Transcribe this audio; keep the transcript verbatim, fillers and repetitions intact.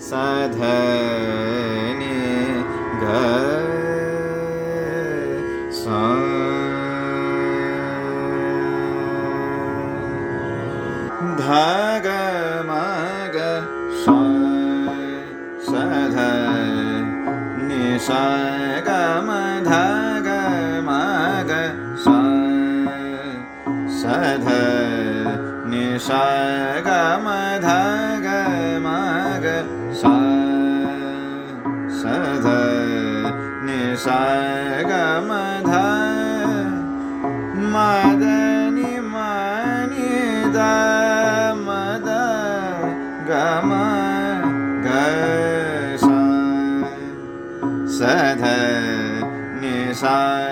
सध नि ग सा ध ग म ग सा सध नि सा ग म ध ग म ग सा सध नि सा ग म ध ग म ग सा सध नि सा ग म ध म द नि म नि द म द ग म ग सा सध नि सा